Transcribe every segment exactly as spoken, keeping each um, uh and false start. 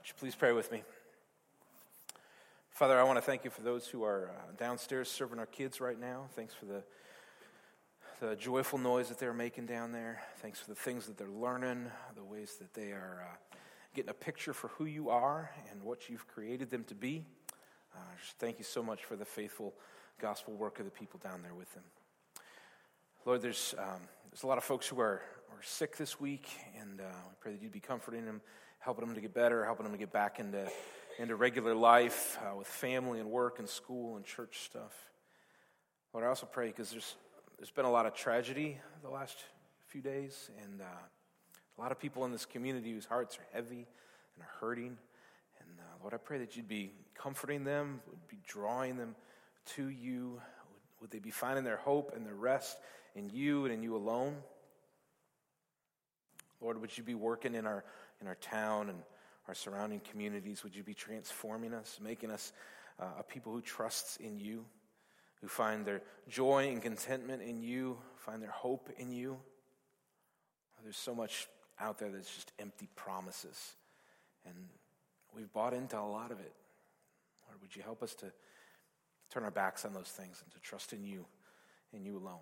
Would you please pray with me? Father, I want to thank you for those who are uh, downstairs serving our kids right now. Thanks for the, the joyful noise that they're making down there. Thanks for the things that they're learning, the ways that they are uh, getting a picture for who you are and what you've created them to be. Uh, just thank you so much for the faithful gospel work of the people down there with them. Lord, there's um, there's a lot of folks who are, are sick this week, and uh, we pray that you'd be comforting them, helping them to get better, helping them to get back into, into regular life uh, with family and work and school and church stuff. Lord, I also pray because there's there's been a lot of tragedy the last few days, and uh, a lot of people in this community whose hearts are heavy and are hurting. And uh, Lord, I pray that you'd be comforting them, would be drawing them to you. Would, would they be finding their hope and their rest in you and in you alone? Lord, would you be working in our in our town and our surrounding communities? Would you be transforming us, making us uh, a people who trusts in you, who find their joy and contentment in you, find their hope in you? There's so much out there that's just empty promises, and we've bought into a lot of it. Lord, would you help us to turn our backs on those things and to trust in you and you alone?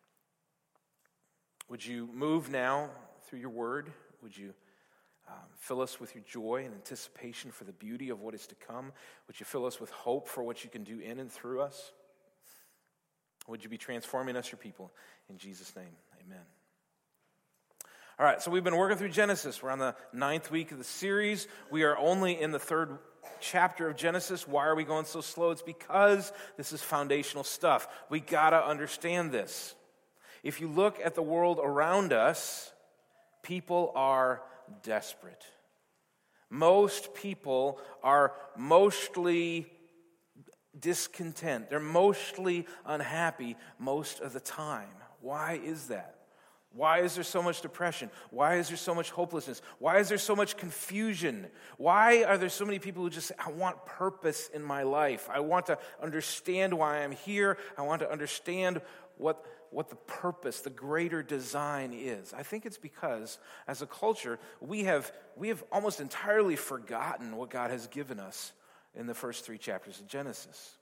Would you move now through your word? Would you um, fill us with your joy and anticipation for the beauty of what is to come? Would you fill us with hope for what you can do in and through us? Would you be transforming us, your people? In Jesus' name, amen. All right, so we've been working through Genesis. We're on the ninth week of the series. We are only in the third chapter of Genesis. Why are we going so slow? It's because this is foundational stuff. We got to understand this. If you look at the world around us, people are desperate. Most people are mostly discontent. They're mostly unhappy most of the time. Why is that? Why is there so much depression? Why is there so much hopelessness? Why is there so much confusion? Why are there so many people who just say, I want purpose in my life. I want to understand why I'm here. I want to understand what, what the purpose, the greater design is. I think it's because, as a culture, we have, we have almost entirely forgotten what God has given us in the first three chapters of Genesis.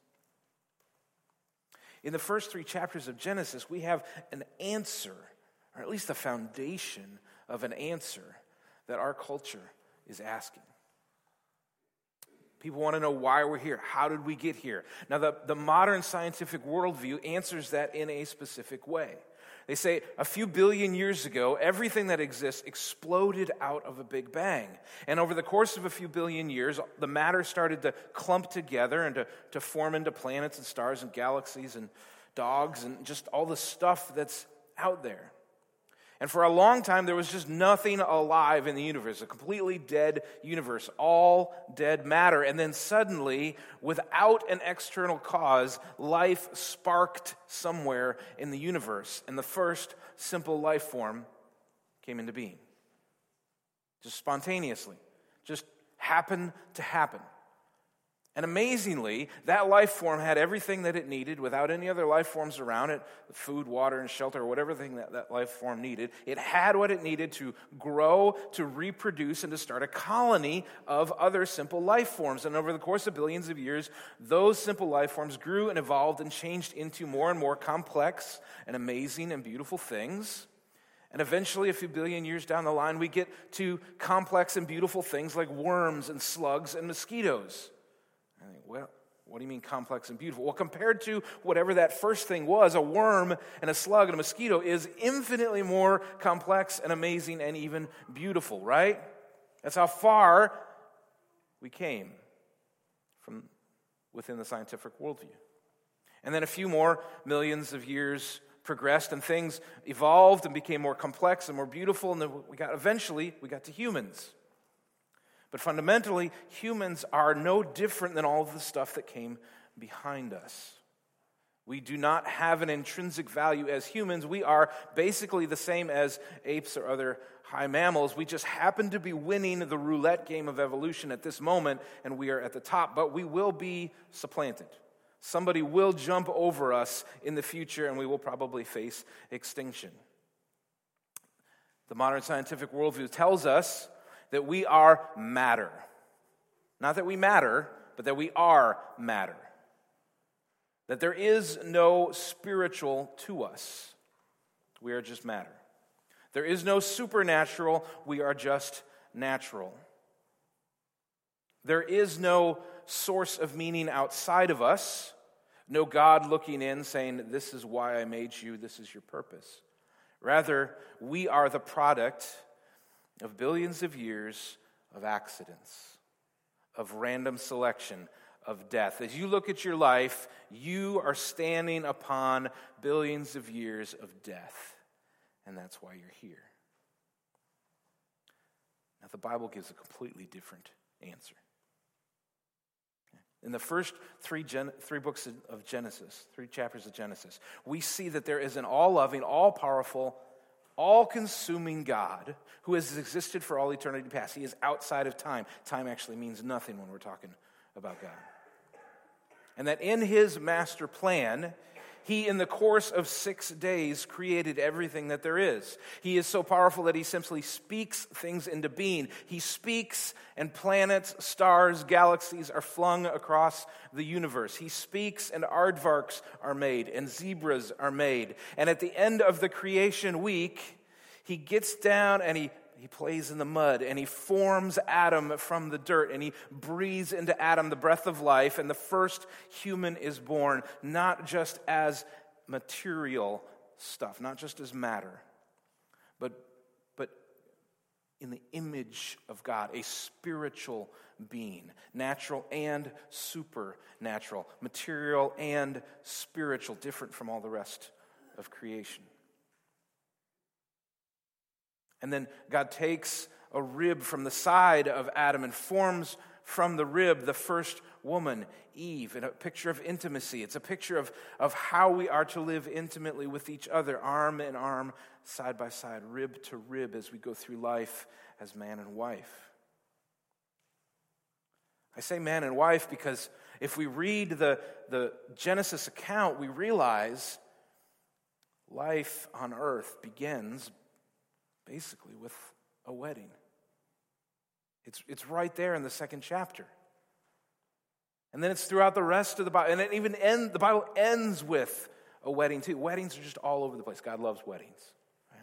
In the first three chapters of Genesis, we have an answer, or at least the foundation of an answer that our culture is asking. People want to know why we're here. How did we get here? Now, the, the modern scientific worldview answers that in a specific way. They say a few billion years ago, everything that exists exploded out of a big bang. And over the course of a few billion years, the matter started to clump together and to, to form into planets and stars and galaxies and dogs and just all the stuff that's out there. And for a long time, there was just nothing alive in the universe, a completely dead universe, all dead matter. And then suddenly, without an external cause, life sparked somewhere in the universe, and the first simple life form came into being. Just spontaneously, just happened to happen. And amazingly, that life form had everything that it needed without any other life forms around it, food, water, and shelter, or whatever thing that, that life form needed. It had what it needed to grow, to reproduce, and to start a colony of other simple life forms. And over the course of billions of years, those simple life forms grew and evolved and changed into more and more complex and amazing and beautiful things. And eventually, a few billion years down the line, we get to complex and beautiful things like worms and slugs and mosquitoes. I think, well, what do you mean complex and beautiful? Well, compared to whatever that first thing was, a worm and a slug and a mosquito is infinitely more complex and amazing and even beautiful, right? That's how far we came from within the scientific worldview. And then a few more millions of years progressed and things evolved and became more complex and more beautiful, and then we got eventually we got to humans. But fundamentally, humans are no different than all of the stuff that came behind us. We do not have an intrinsic value as humans. We are basically the same as apes or other high mammals. We just happen to be winning the roulette game of evolution at this moment, and we are at the top. But we will be supplanted. Somebody will jump over us in the future, and we will probably face extinction. The modern scientific worldview tells us that we are matter. Not that we matter, but that we are matter. That there is no spiritual to us. We are just matter. There is no supernatural. We are just natural. There is no source of meaning outside of us. No God looking in saying, this is why I made you, this is your purpose. Rather, we are the product of billions of years of accidents, of random selection, of death. As you look at your life, you are standing upon billions of years of death. And that's why you're here. Now, the Bible gives a completely different answer. In the first three, gen- three books of Genesis, three chapters of Genesis, we see that there is an all-loving, all-powerful, all-consuming God who has existed for all eternity past. He is outside of time. Time actually means nothing when we're talking about God. And that in his master plan, he, in the course of six days, created everything that there is. He is so powerful that he simply speaks things into being. He speaks, and planets, stars, galaxies are flung across the universe. He speaks, and aardvarks are made, and zebras are made. And at the end of the creation week, he gets down and he He plays in the mud, and he forms Adam from the dirt, and he breathes into Adam the breath of life, and the first human is born, not just as material stuff, not just as matter, but, but in the image of God, a spiritual being, natural and supernatural, material and spiritual, different from all the rest of creation. And then God takes a rib from the side of Adam and forms from the rib the first woman, Eve, in a picture of intimacy. It's a picture of, of how we are to live intimately with each other, arm in arm, side by side, rib to rib, as we go through life as man and wife. I say man and wife because if we read the, the Genesis account, we realize life on earth begins basically with a wedding. It's, it's right there in the second chapter. And then it's throughout the rest of the Bible. And it even end, the Bible ends with a wedding too. Weddings are just all over the place. God loves weddings. Right?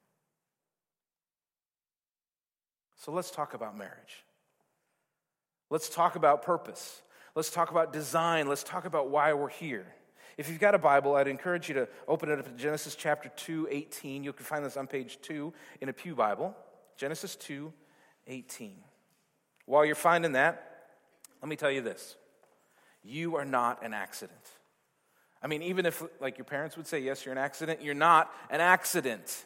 So let's talk about marriage. Let's talk about purpose. Let's talk about design. Let's talk about why we're here. If you've got a Bible, I'd encourage you to open it up to Genesis chapter two, eighteen. You can find this on page two in a Pew Bible. Genesis two, eighteen. While you're finding that, let me tell you this. You are not an accident. I mean, even if, like, your parents would say, yes, you're an accident, you're not an accident.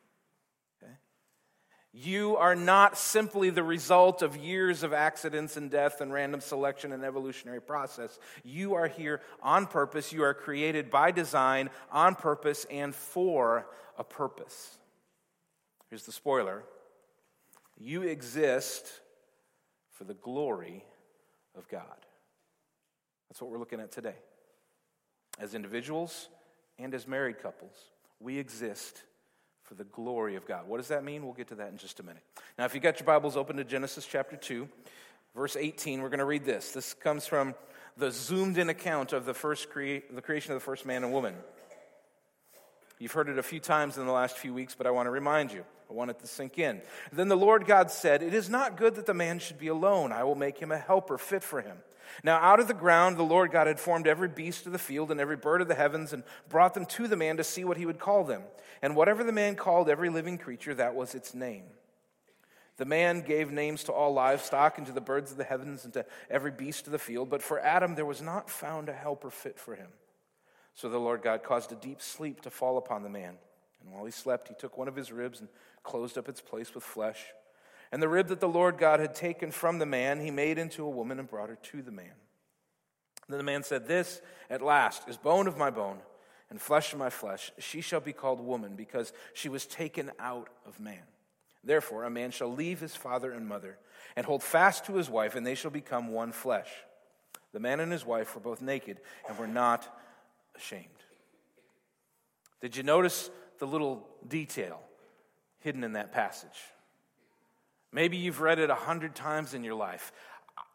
You are not simply the result of years of accidents and death and random selection and evolutionary process. You are here on purpose. You are created by design, on purpose, and for a purpose. Here's the spoiler. You exist for the glory of God. That's what we're looking at today. As individuals and as married couples, we exist for the glory of God. What does that mean? We'll get to that in just a minute. Now, if you got your Bibles open to Genesis chapter two, verse eighteen, we're going to read this. This comes from the zoomed-in account of the first crea- the creation of the first man and woman. You've heard it a few times in the last few weeks, but I want to remind you. I want it to sink in. Then the Lord God said, "It is not good that the man should be alone. I will make him a helper fit for him." Now out of the ground the Lord God had formed every beast of the field and every bird of the heavens and brought them to the man to see what he would call them. And whatever the man called every living creature, that was its name. The man gave names to all livestock and to the birds of the heavens and to every beast of the field. But for Adam there was not found a helper fit for him. So the Lord God caused a deep sleep to fall upon the man. And while he slept, he took one of his ribs and closed up its place with flesh. And the rib that the Lord God had taken from the man, he made into a woman and brought her to the man. Then the man said, "This, at last, is bone of my bone and flesh of my flesh. She shall be called woman, because she was taken out of man. Therefore, a man shall leave his father and mother and hold fast to his wife, and they shall become one flesh. The man and his wife were both naked and were not ashamed." Did you notice the little detail hidden in that passage? Maybe you've read it a hundred times in your life.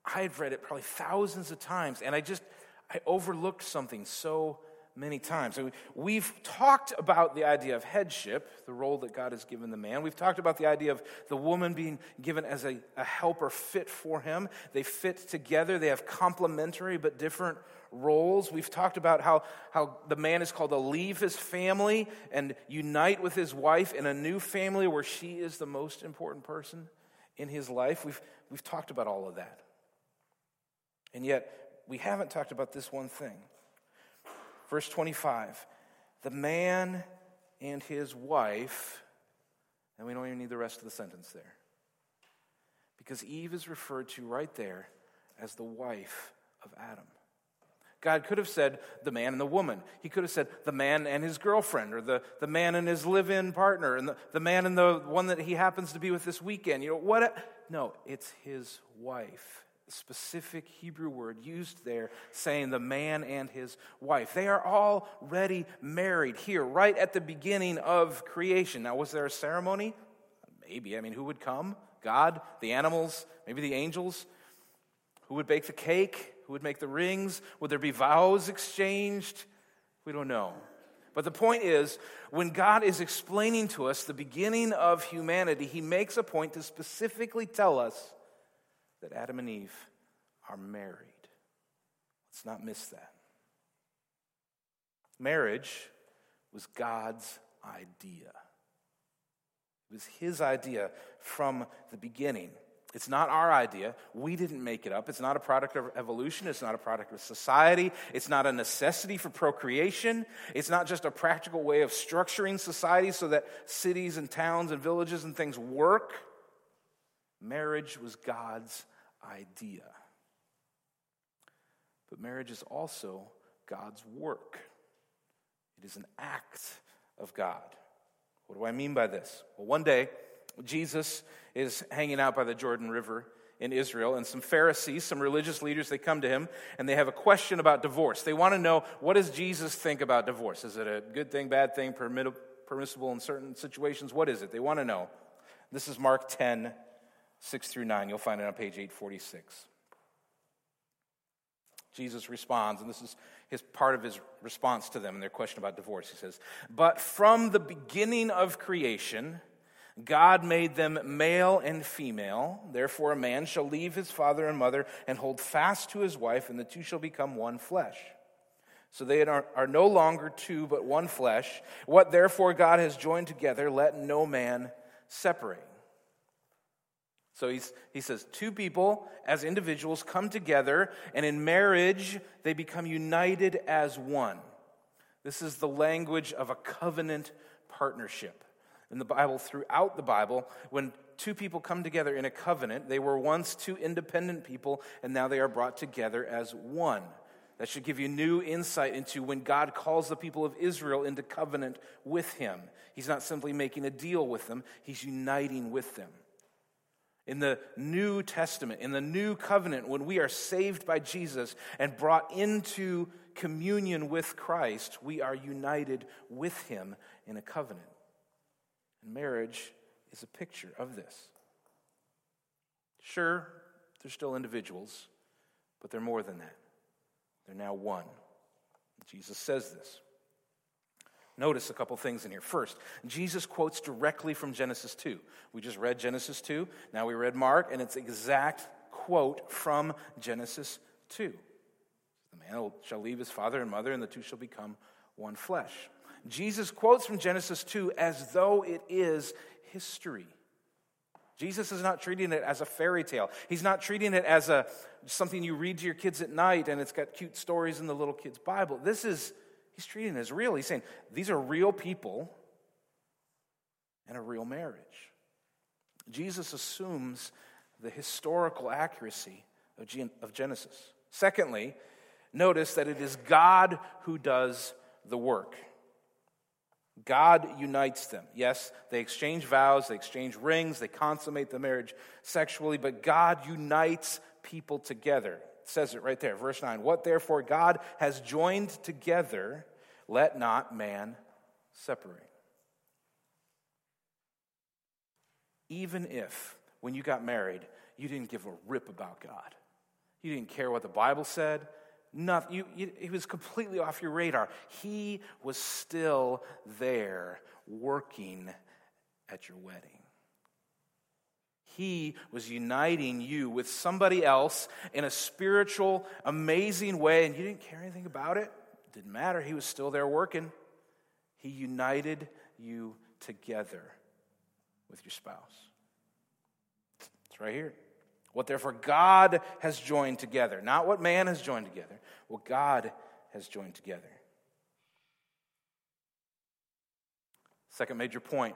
I had read it probably thousands of times, and I just, I overlooked something so many times. So we've talked about the idea of headship, the role that God has given the man. We've talked about the idea of the woman being given as a, a helper fit for him. They fit together. They have complementary but different roles. We've talked about how, how the man is called to leave his family and unite with his wife in a new family where she is the most important person in his life. We've, we've talked about all of that. And yet, we haven't talked about this one thing. Verse twenty-five, the man and his wife, and we don't even need the rest of the sentence there. Because Eve is referred to right there as the wife of Adam. God could have said the man and the woman. He could have said the man and his girlfriend, or the, the man and his live-in partner, and the, the man and the one that he happens to be with this weekend. You know, what? A, no, it's his wife. Specific Hebrew word used there saying the man and his wife. They are already married here, right at the beginning of creation. Now, was there a ceremony? Maybe. I mean, who would come? God? The animals? Maybe the angels? Who would bake the cake? Who would make the rings? Would there be vows exchanged? We don't know. But the point is, when God is explaining to us the beginning of humanity, he makes a point to specifically tell us that Adam and Eve are married. Let's not miss that. Marriage was God's idea. It was his idea from the beginning. It's not our idea. We didn't make it up. It's not a product of evolution. It's not a product of society. It's not a necessity for procreation. It's not just a practical way of structuring society so that cities and towns and villages and things work. Marriage was God's idea. But marriage is also God's work. It is an act of God. What do I mean by this? Well, one day, Jesus is hanging out by the Jordan River in Israel, and some Pharisees, some religious leaders, they come to him, and they have a question about divorce. They want to know, what does Jesus think about divorce? Is it a good thing, bad thing, permitt- permissible in certain situations? What is it? They want to know. This is Mark ten, six through nine. You'll find it on page eight forty-six. Jesus responds, and this is his part of his response to them and their question about divorce. He says, "But from the beginning of creation, God made them male and female. Therefore, a man shall leave his father and mother and hold fast to his wife, and the two shall become one flesh. So they are, are no longer two, but one flesh. What therefore God has joined together, let no man separate." So he's, he says, two people as individuals come together, and in marriage, they become united as one. This is the language of a covenant partnership. In the Bible, throughout the Bible, when two people come together in a covenant, they were once two independent people, and now they are brought together as one. That should give you new insight into when God calls the people of Israel into covenant with him. He's not simply making a deal with them, he's uniting with them. In the New Testament, in the New Covenant, when we are saved by Jesus and brought into communion with Christ, we are united with him in a covenant. And marriage is a picture of this. Sure, they're still individuals, but they're more than that. They're now one. Jesus says this. Notice a couple things in here. First, Jesus quotes directly from Genesis two. We just read Genesis two. Now we read Mark, and it's an exact quote from Genesis two. The man shall leave his father and mother, and the two shall become one flesh. Jesus quotes from Genesis two as though it is history. Jesus is not treating it as a fairy tale. He's not treating it as a something you read to your kids at night and it's got cute stories in the little kid's Bible. This is, he's treating it as real. He's saying these are real people and a real marriage. Jesus assumes the historical accuracy of, Gen- of Genesis. Secondly, notice that it is God who does the work. God unites them. Yes, they exchange vows, they exchange rings, they consummate the marriage sexually, but God unites people together. It says it right there, verse nine. What therefore God has joined together, let not man separate. Even if, when you got married, you didn't give a rip about God. You didn't care what the Bible said. Nothing. You, you, he was completely off your radar. He was still there working at your wedding. He was uniting you with somebody else in a spiritual, amazing way, and you didn't care anything about it. It didn't matter. He was still there working. He united you together with your spouse. It's right here. What therefore God has joined together, not what man has joined together, what God has joined together. Second major point.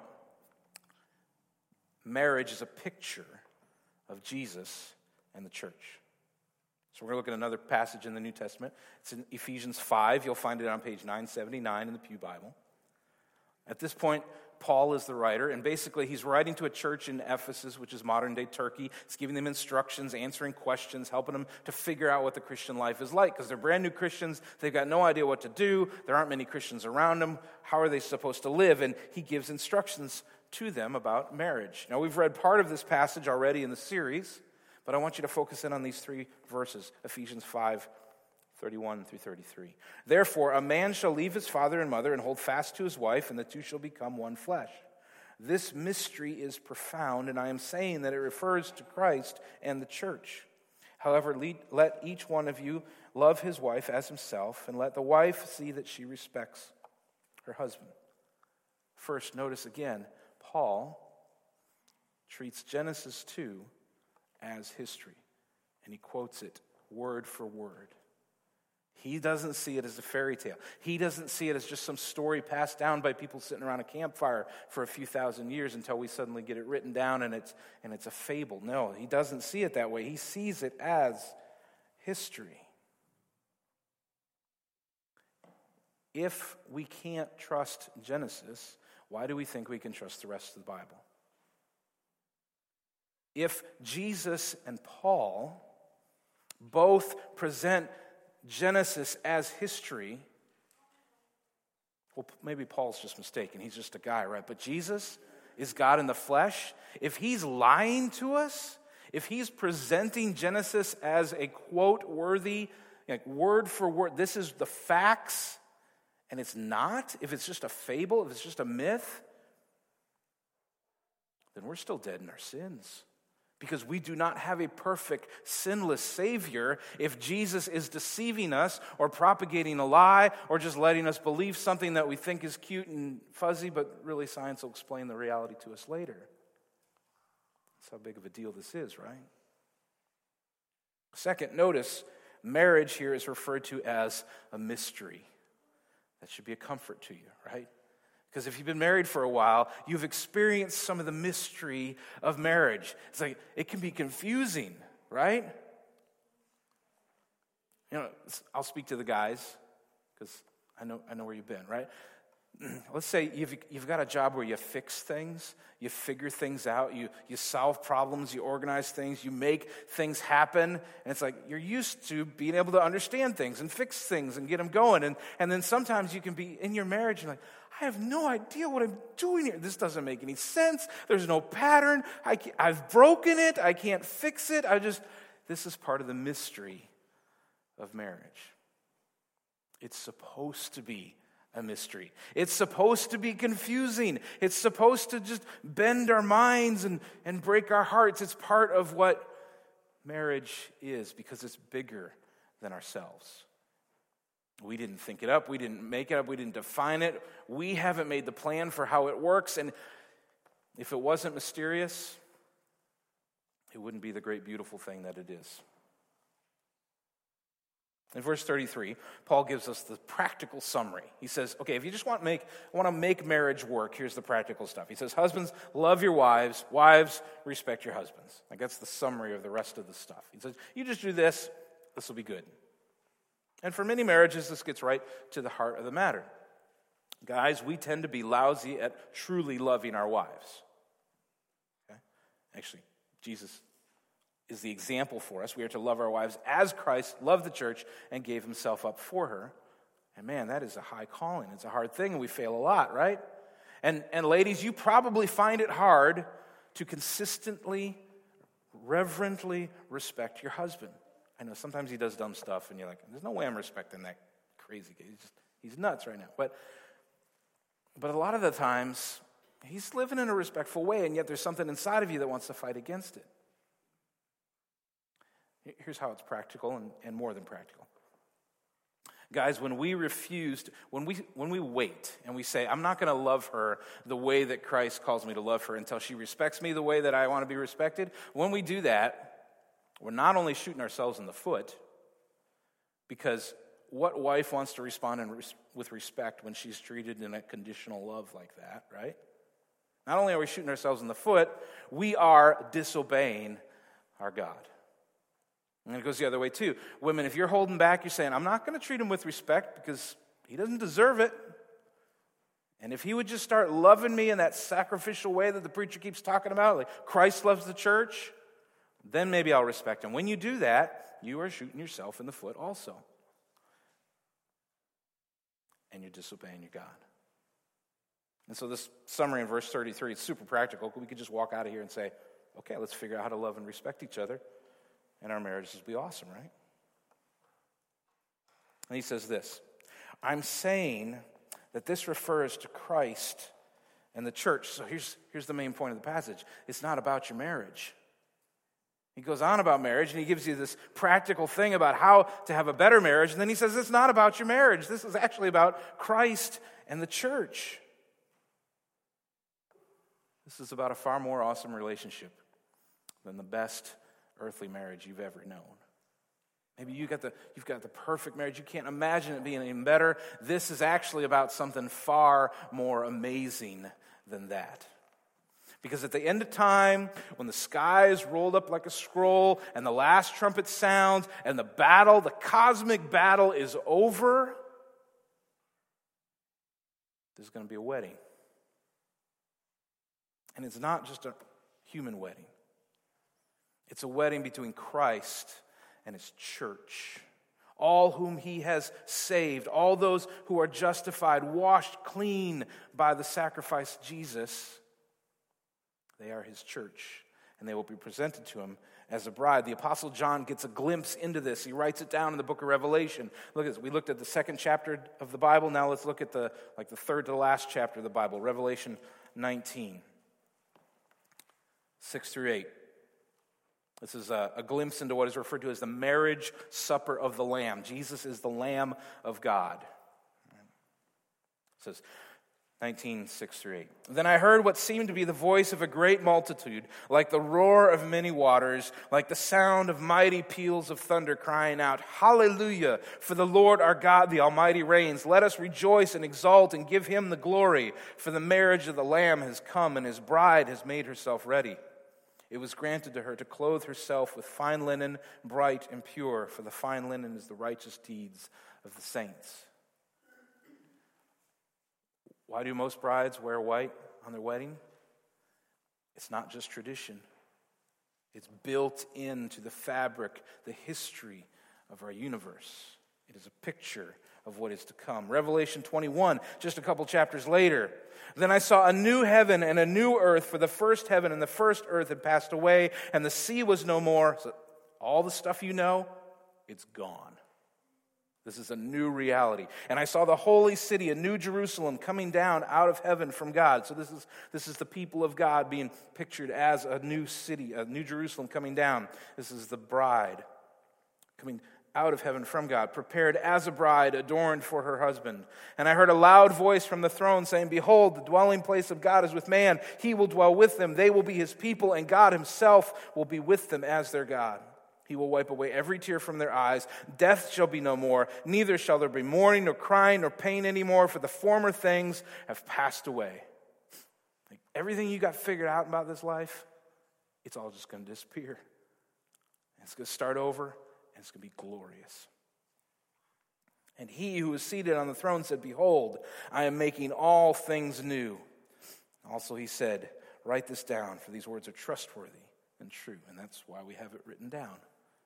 Marriage is a picture of Jesus and the church. So we're going to look at another passage in the New Testament. It's in Ephesians five. You'll find it on page nine seventy-nine in the Pew Bible. At this point, Paul is the writer, and basically he's writing to a church in Ephesus, which is modern-day Turkey. He's giving them instructions, answering questions, helping them to figure out what the Christian life is like, because they're brand new Christians. They've got no idea what to do. There aren't many Christians around them. How are they supposed to live? And he gives instructions to them about marriage. Now, we've read part of this passage already in the series, but I want you to focus in on these three verses, Ephesians five, thirty-one through thirty-three. Therefore, a man shall leave his father and mother and hold fast to his wife, and the two shall become one flesh. This mystery is profound, and I am saying that it refers to Christ and the church. However, let each one of you love his wife as himself, and let the wife see that she respects her husband. First, notice again, Paul treats Genesis two as history, and he quotes it word for word. He doesn't see it as a fairy tale. He doesn't see it as just some story passed down by people sitting around a campfire for a few thousand years until we suddenly get it written down and it's and it's a fable. No, he doesn't see it that way. He sees it as history. If we can't trust Genesis, why do we think we can trust the rest of the Bible? If Jesus and Paul both present Genesis as history, well, maybe Paul's just mistaken. He's just a guy, right? But Jesus is God in the flesh. If he's lying to us, if he's presenting Genesis as a quote-worthy, like word for word, this is the facts, and it's not, if it's just a fable, if it's just a myth, then we're still dead in our sins. Because we do not have a perfect, sinless Savior if Jesus is deceiving us or propagating a lie or just letting us believe something that we think is cute and fuzzy, but really science will explain the reality to us later. That's how big of a deal this is, right? Second, notice marriage here is referred to as a mystery. That should be a comfort to you, right? Because if you've been married for a while, you've experienced some of the mystery of marriage. It's like, it can be confusing, right? You know, I'll speak to the guys, because I know I know where you've been, right? Let's say you've you've got a job where you fix things, you figure things out, you you solve problems, you organize things, you make things happen, and it's like you're used to being able to understand things and fix things and get them going, and and then sometimes you can be in your marriage and like, I have no idea what I'm doing here. This doesn't make any sense. There's no pattern. I can't, I've broken it. I can't fix it. I just this is part of the mystery of marriage. It's supposed to be a mystery. It's supposed to be confusing. It's supposed to just bend our minds and, and break our hearts. It's part of what marriage is because it's bigger than ourselves. We didn't think it up. We didn't make it up. We didn't define it. We haven't made the plan for how it works. And if it wasn't mysterious, it wouldn't be the great, beautiful thing that it is. In verse thirty-three, Paul gives us the practical summary. He says, okay, if you just want to make want to make marriage work, here's the practical stuff. He says, husbands, love your wives. Wives, respect your husbands. Like that's the summary of the rest of the stuff. He says, you just do this, this will be good. And for many marriages, this gets right to the heart of the matter. Guys, we tend to be lousy at truly loving our wives. Okay? Actually, Jesus is the example for us. We are to love our wives as Christ loved the church and gave himself up for her. And man, that is a high calling. It's a hard thing, and we fail a lot, right? And, and ladies, you probably find it hard to consistently, reverently respect your husband. I know sometimes he does dumb stuff, and you're like, there's no way I'm respecting that crazy guy. He's just, he's nuts right now. But, but a lot of the times, he's living in a respectful way, and yet there's something inside of you that wants to fight against it. Here's how it's practical and, and more than practical. Guys, when we refuse, to, when we when we wait and we say, I'm not going to love her the way that Christ calls me to love her until she respects me the way that I want to be respected, when we do that, we're not only shooting ourselves in the foot, because what wife wants to respond in res- with respect when she's treated in a conditional love like that, right? Not only are we shooting ourselves in the foot, we are disobeying our God. And it goes the other way too. Women, if you're holding back, you're saying, I'm not going to treat him with respect because he doesn't deserve it. And if he would just start loving me in that sacrificial way that the preacher keeps talking about, like Christ loves the church, then maybe I'll respect him. When you do that, you are shooting yourself in the foot also. And you're disobeying your God. And so this summary in verse thirty-three, it's super practical. We could just walk out of here and say, okay, let's figure out how to love and respect each other. And our marriages will be awesome, right? And he says this, I'm saying that this refers to Christ and the church. So here's, here's the main point of the passage. It's not about your marriage. He goes on about marriage, and he gives you this practical thing about how to have a better marriage. And then he says it's not about your marriage. This is actually about Christ and the church. This is about a far more awesome relationship than the best earthly marriage you've ever known. Maybe you got the, you've got the perfect marriage. You can't imagine it being any better. This is actually about something far more amazing than that. Because at the end of time, when the sky is rolled up like a scroll and the last trumpet sounds and the battle, the cosmic battle is over, there's going to be a wedding. And it's not just a human wedding. It's a wedding between Christ and his church. All whom he has saved, all those who are justified, washed clean by the sacrifice of Jesus, they are his church, and they will be presented to him as a bride. The Apostle John gets a glimpse into this. He writes it down in the book of Revelation. Look at this. We looked at the second chapter of the Bible. Now let's look at the like the third to the last chapter of the Bible, Revelation nineteen, six through eight. This is a, a glimpse into what is referred to as the marriage supper of the Lamb. Jesus is the Lamb of God. It says, nineteen, six through eight. Then I heard what seemed to be the voice of a great multitude, like the roar of many waters, like the sound of mighty peals of thunder, crying out, Hallelujah, for the Lord our God, the Almighty reigns. Let us rejoice and exult and give him the glory, for the marriage of the Lamb has come, and his bride has made herself ready. It was granted to her to clothe herself with fine linen, bright and pure, for the fine linen is the righteous deeds of the saints. Why do most brides wear white on their wedding? It's not just tradition. It's built into the fabric, the history of our universe. It is a picture of what is to come. Revelation twenty-one, just a couple chapters later. Then I saw a new heaven and a new earth, for the first heaven and the first earth had passed away, and the sea was no more. So all the stuff you know, it's gone. This is a new reality. And I saw the holy city, a new Jerusalem, coming down out of heaven from God. So this is this is the people of God being pictured as a new city, a new Jerusalem coming down. This is the bride coming out of heaven from God, prepared as a bride, adorned for her husband. And I heard a loud voice from the throne saying, Behold, the dwelling place of God is with man. He will dwell with them. They will be his people, and God himself will be with them as their God. He will wipe away every tear from their eyes. Death shall be no more. Neither shall there be mourning, nor crying, nor pain anymore, for the former things have passed away. Like everything you got figured out about this life, it's all just going to disappear. And it's going to start over. And it's going to be glorious. And he who was seated on the throne said, Behold, I am making all things new. Also he said, Write this down, for these words are trustworthy and true. And that's why we have it written down.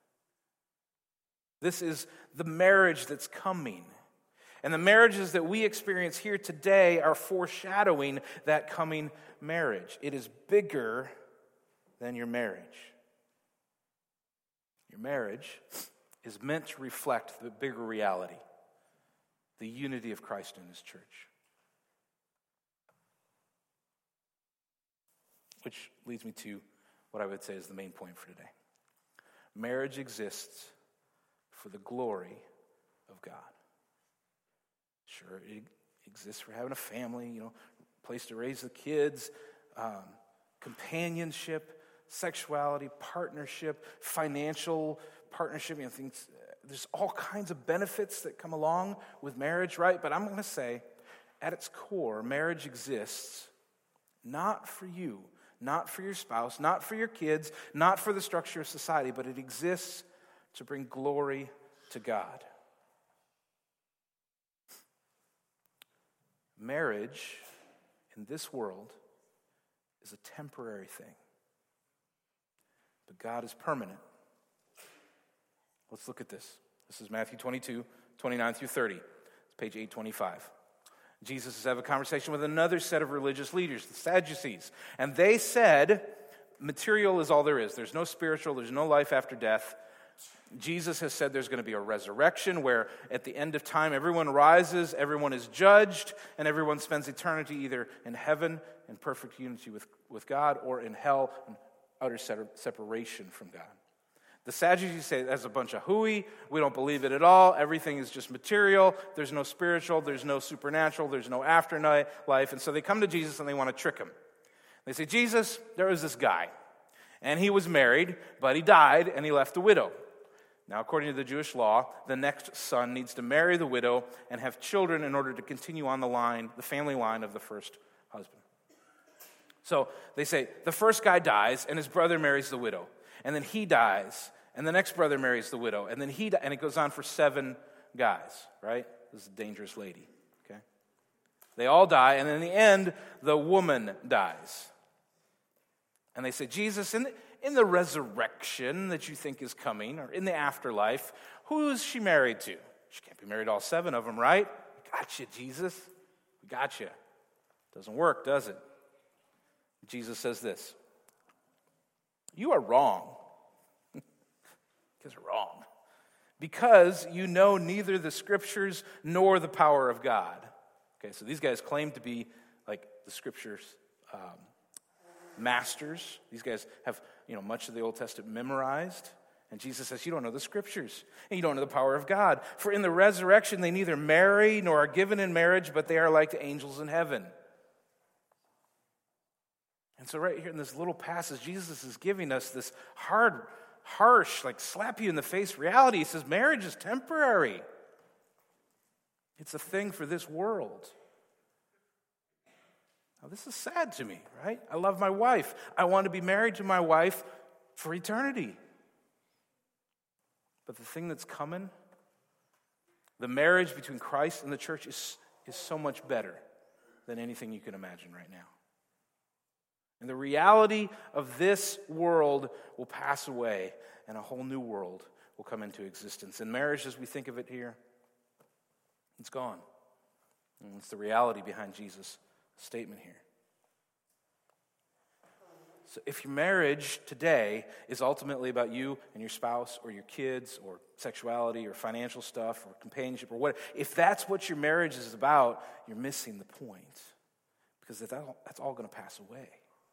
This is the marriage that's coming. And the marriages that we experience here today are foreshadowing that coming marriage. It is bigger than your marriage. Your marriage is meant to reflect the bigger reality, the unity of Christ in his church. Which leads me to what I would say is the main point for today. Marriage exists for the glory of God. Sure, it exists for having a family, you know, place to raise the kids, um, companionship, sexuality, partnership, financial partnership, you know, things. There's all kinds of benefits that come along with marriage, right? But I'm going to say, at its core, marriage exists not for you, not for your spouse, not for your kids, not for the structure of society, but it exists to bring glory to God. Marriage in this world is a temporary thing, but God is permanent. Let's look at this. This is Matthew twenty-two, twenty-nine through thirty. It's page eight twenty-five. Jesus is having a conversation with another set of religious leaders, the Sadducees. And they said, material is all there is. There's no spiritual, there's no life after death. Jesus has said there's going to be a resurrection where at the end of time everyone rises, everyone is judged, and everyone spends eternity either in heaven in perfect unity with, with God or in hell in utter separation from God. The Sadducees say that's a bunch of hooey. We don't believe it at all. Everything is just material. There's no spiritual. There's no supernatural. There's no afterlife. And so they come to Jesus and they want to trick him. They say, Jesus, there was this guy, and he was married, but he died and he left a widow. Now, according to the Jewish law, the next son needs to marry the widow and have children in order to continue on the line, the family line of the first husband. So they say, the first guy dies and his brother marries the widow. And then he dies, and the next brother marries the widow, and then he di- and it goes on for seven guys, right? This is a dangerous lady, okay? They all die, and in the end, the woman dies. And they say, Jesus, in the, in the resurrection that you think is coming, or in the afterlife, who is she married to? She can't be married to all seven of them, right? Gotcha, Jesus. We got you. Doesn't work, does it? Jesus says this. You are wrong. Because you're wrong. Because you know neither the scriptures nor the power of God. Okay, so these guys claim to be like the scriptures um, masters. These guys have, you know, much of the Old Testament memorized. And Jesus says, you don't know the scriptures. And you don't know the power of God. For in the resurrection they neither marry nor are given in marriage, but they are like the angels in heaven. And so right here in this little passage, Jesus is giving us this hard, harsh, like slap you in the face reality. He says marriage is temporary. It's a thing for this world. Now this is sad to me, right? I love my wife. I want to be married to my wife for eternity. But the thing that's coming, the marriage between Christ and the church is, is so much better than anything you can imagine right now. And the reality of this world will pass away, and a whole new world will come into existence. And marriage, as we think of it here, it's gone. And it's the reality behind Jesus' statement here. So if your marriage today is ultimately about you and your spouse or your kids or sexuality or financial stuff or companionship or what, if that's what your marriage is about, you're missing the point. Because that's all, that's all going to pass away.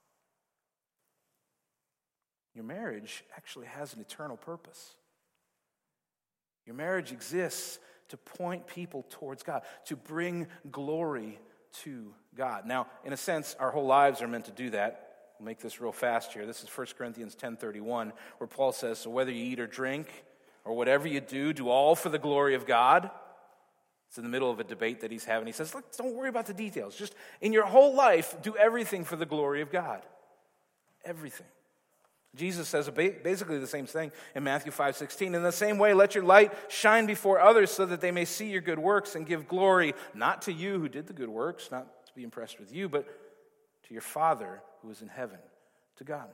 Your marriage actually has an eternal purpose. Your marriage exists to point people towards God, to bring glory to God. Now, in a sense, our whole lives are meant to do that. We'll make this real fast here. This is First Corinthians ten thirty-one, where Paul says, so whether you eat or drink, or whatever you do, do all for the glory of God. It's in the middle of a debate that he's having. He says, look, don't worry about the details. Just in your whole life, do everything for the glory of God. Everything. Jesus says basically the same thing in Matthew five sixteen. In the same way, let your light shine before others so that they may see your good works and give glory, not to you who did the good works, not to be impressed with you, but to your Father who is in heaven, to God.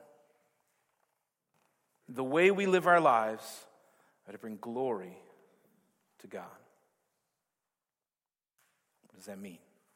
The way we live our lives are to bring glory to God. What does that mean?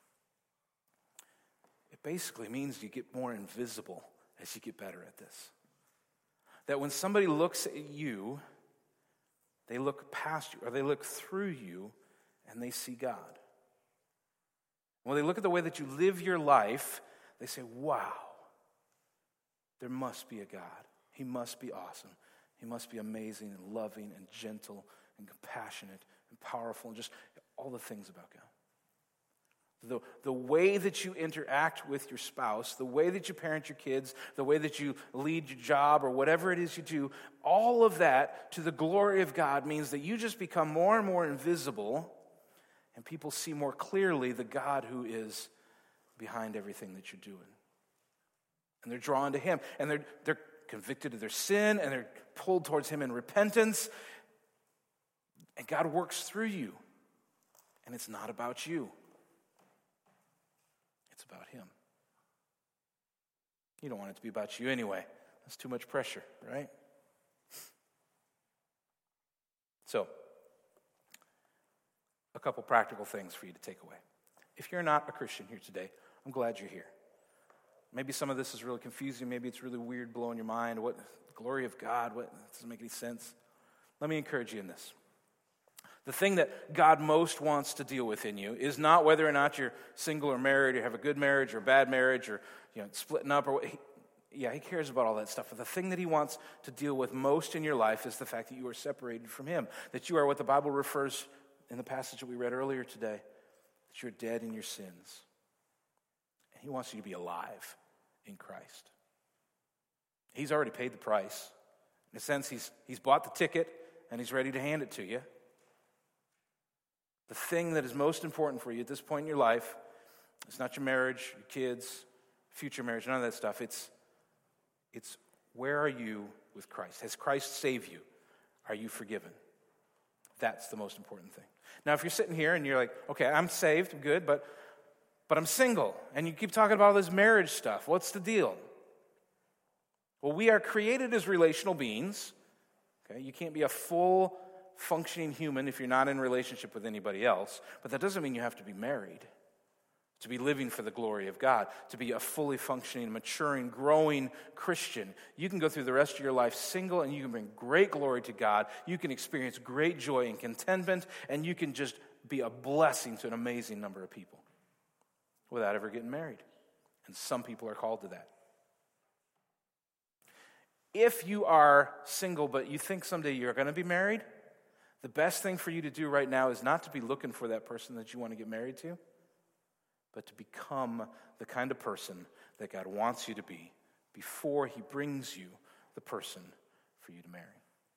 It basically means you get more invisible as you get better at this. That when somebody looks at you, They look past you, or they look through you, and they see God. When they look at the way that you live your life, they say, wow, there must be a God. He must be awesome. He must be amazing and loving and gentle and compassionate and powerful and just all the things about God. The, the way that you interact with your spouse, the way that you parent your kids, the way that you lead your job or whatever it is you do, all of that to the glory of God means that you just become more and more invisible, and people see more clearly the God who is behind everything that you're doing. And they're drawn to him, and they're, they're convicted of their sin, and they're pulled towards him in repentance, and God works through you, and it's not about you. It's about him. You don't want it to be about you anyway. That's too much pressure, right? So, a couple practical things for you to take away. If you're not a Christian here today, I'm glad you're here. Maybe some of this is really confusing. Maybe it's really weird, blowing your mind. What, the glory of God, what, doesn't make any sense. Let me encourage you in this. The thing that God most wants to deal with in you is not whether or not you're single or married, or have a good marriage or a bad marriage, or you know splitting up, or what. He, yeah, he cares about all that stuff. But the thing that he wants to deal with most in your life is the fact that you are separated from him, that you are what the Bible refers in the passage that we read earlier today, that you're dead in your sins. And he wants you to be alive in Christ. He's already paid the price. In a sense, he's he's bought the ticket, and he's ready to hand it to you. The thing that is most important for you at this point in your life is not your marriage, your kids, future marriage, none of that stuff. It's, it's where are you with Christ? Has Christ saved you? Are you forgiven? That's the most important thing. Now, if you're sitting here and you're like, okay, I'm saved, I'm good, but, but I'm single, and you keep talking about all this marriage stuff, what's the deal? Well, we are created as relational beings. Okay, you can't be a full functioning human if you're not in relationship with anybody else, but that doesn't mean you have to be married to be living for the glory of God, to be a fully functioning, maturing, growing Christian. You can go through the rest of your life single, and you can bring great glory to God. You can experience great joy and contentment, and you can just be a blessing to an amazing number of people without ever getting married. And some people are called to that. If you are single, but you think someday you're going to be married, the best thing for you to do right now is not to be looking for that person that you want to get married to, but to become the kind of person that God wants you to be before he brings you the person for you to marry.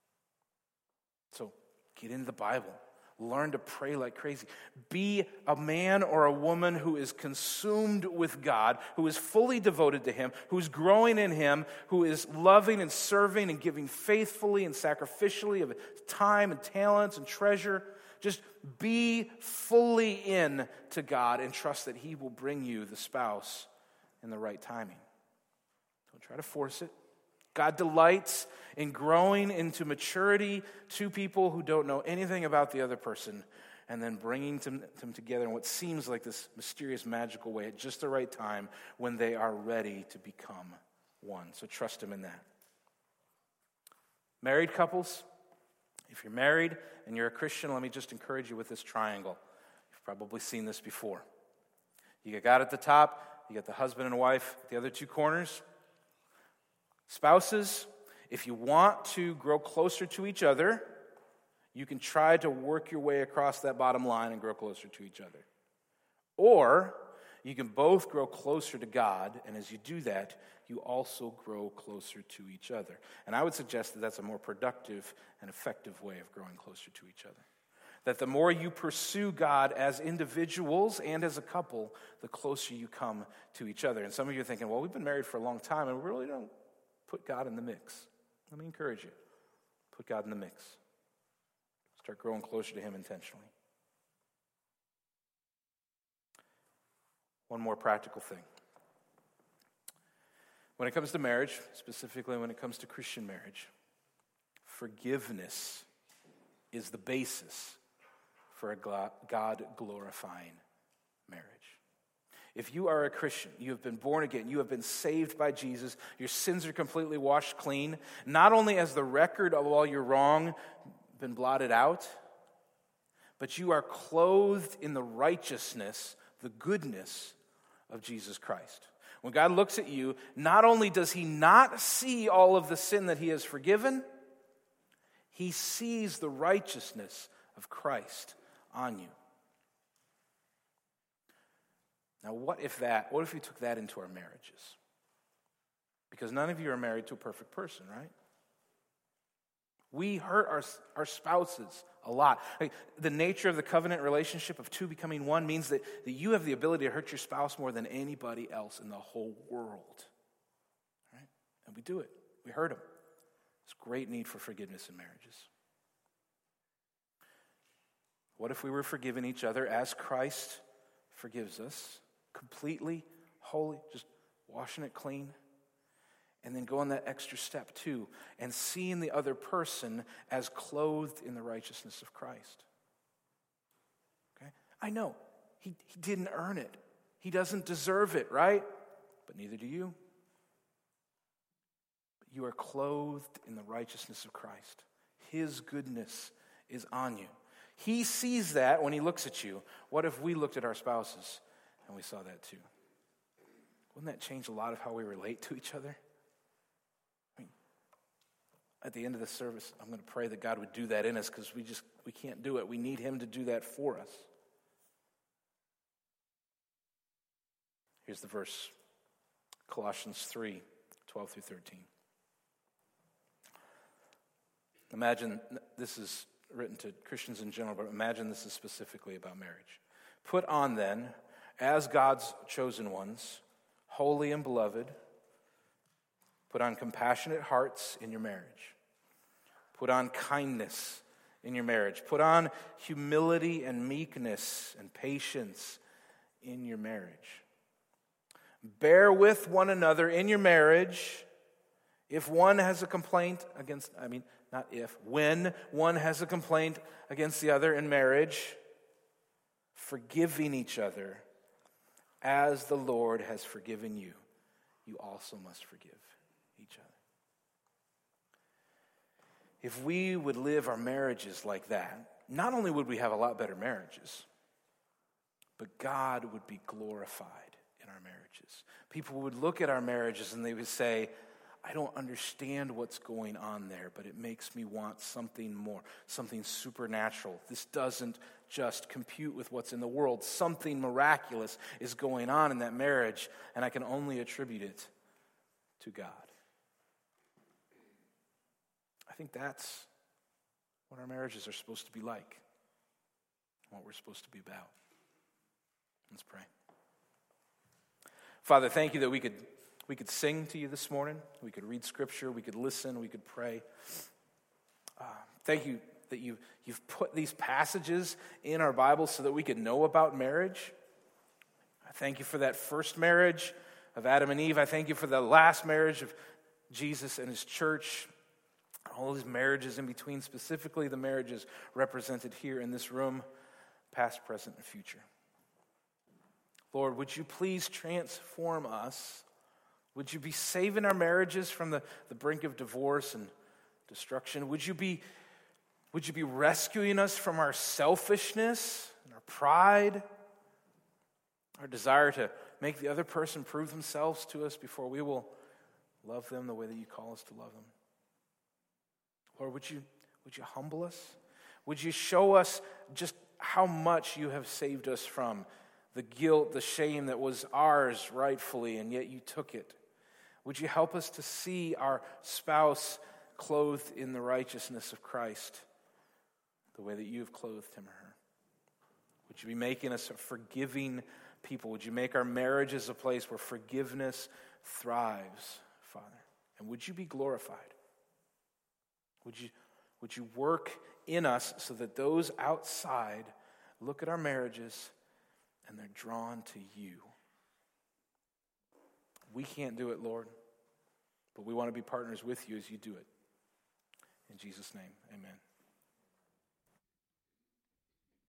So get into the Bible. Learn to pray like crazy. Be a man or a woman who is consumed with God, who is fully devoted to him, who's growing in him, who is loving and serving and giving faithfully and sacrificially of time and talents and treasure. Just be fully in to God and trust that he will bring you the spouse in the right timing. Don't try to force it. God delights in growing into maturity two people who don't know anything about the other person, and then bringing them, them together in what seems like this mysterious, magical way at just the right time when they are ready to become one. So trust him in that. Married couples, if you're married and you're a Christian, let me just encourage you with this triangle. You've probably seen this before. You got God at the top, you got the husband and wife at the other two corners. Spouses, if you want to grow closer to each other, you can try to work your way across that bottom line and grow closer to each other. Or you can both grow closer to God, and as you do that, you also grow closer to each other. And I would suggest that that's a more productive and effective way of growing closer to each other. That the more you pursue God as individuals and as a couple, the closer you come to each other. And some of you are thinking, well, we've been married for a long time, and we really don't put God in the mix. Let me encourage you. Put God in the mix. Start growing closer to him intentionally. One more practical thing. When it comes to marriage, specifically when it comes to Christian marriage, forgiveness is the basis for a God-glorifying marriage. If you are a Christian, you have been born again, you have been saved by Jesus, your sins are completely washed clean, not only as the record of all your wrong been blotted out, but you are clothed in the righteousness, the goodness of Jesus Christ. When God looks at you, not only does he not see all of the sin that he has forgiven, he sees the righteousness of Christ on you. Now, what if that, what if we took that into our marriages? Because none of you are married to a perfect person, right? We hurt our, our spouses a lot. Like, the nature of the covenant relationship of two becoming one means that, that you have the ability to hurt your spouse more than anybody else in the whole world. Right? And we do it. We hurt them. There's great need for forgiveness in marriages. What if we were forgiving each other as Christ forgives us? Completely, wholly, just washing it clean. And then go on that extra step too, and seeing the other person as clothed in the righteousness of Christ. Okay? I know, he, he didn't earn it. He doesn't deserve it, right? But neither do you. But you are clothed in the righteousness of Christ. His goodness is on you. He sees that when he looks at you. What if we looked at our spouses and we saw that too? Wouldn't that change a lot of how we relate to each other? At the end of the service, I'm going to pray that God would do that in us because we just, we can't do it. We need him to do that for us. Here's the verse, Colossians three, twelve through thirteen. Imagine, this is written to Christians in general, but imagine this is specifically about marriage. Put on then, as God's chosen ones, holy and beloved, put on compassionate hearts in your marriage. Put on kindness in your marriage. Put on humility and meekness and patience in your marriage. Bear with one another in your marriage. If one has a complaint against, I mean, not if, when one has a complaint against the other in marriage, forgiving each other as the Lord has forgiven you, you also must forgive each other. If we would live our marriages like that, not only would we have a lot better marriages, but God would be glorified in our marriages. People would look at our marriages and they would say, I don't understand what's going on there, but it makes me want something more, something supernatural. This doesn't just compute with what's in the world. Something miraculous is going on in that marriage, and I can only attribute it to God. I think that's what our marriages are supposed to be like, what we're supposed to be about. Let's pray. Father, thank you that we could we could sing to you this morning. We could read scripture. We could listen. We could pray. Uh, thank you that you, you've put these passages in our Bible so that we could know about marriage. I thank you for that first marriage of Adam and Eve. I thank you for the last marriage of Jesus and his church. All these marriages in between, specifically the marriages represented here in this room, past, present, and future. Lord, would you please transform us? Would you be saving our marriages from the, the brink of divorce and destruction? Would you be, would you be rescuing us from our selfishness and our pride, our desire to make the other person prove themselves to us before we will love them the way that you call us to love them? Lord, would you, would you humble us? Would you show us just how much you have saved us from the guilt, the shame that was ours rightfully, and yet you took it? Would you help us to see our spouse clothed in the righteousness of Christ the way that you have clothed him or her? Would you be making us a forgiving people? Would you make our marriages a place where forgiveness thrives, Father? And would you be glorified? Would you, would you work in us so that those outside look at our marriages and they're drawn to you? We can't do it, Lord, but we want to be partners with you as you do it. In Jesus' name, amen.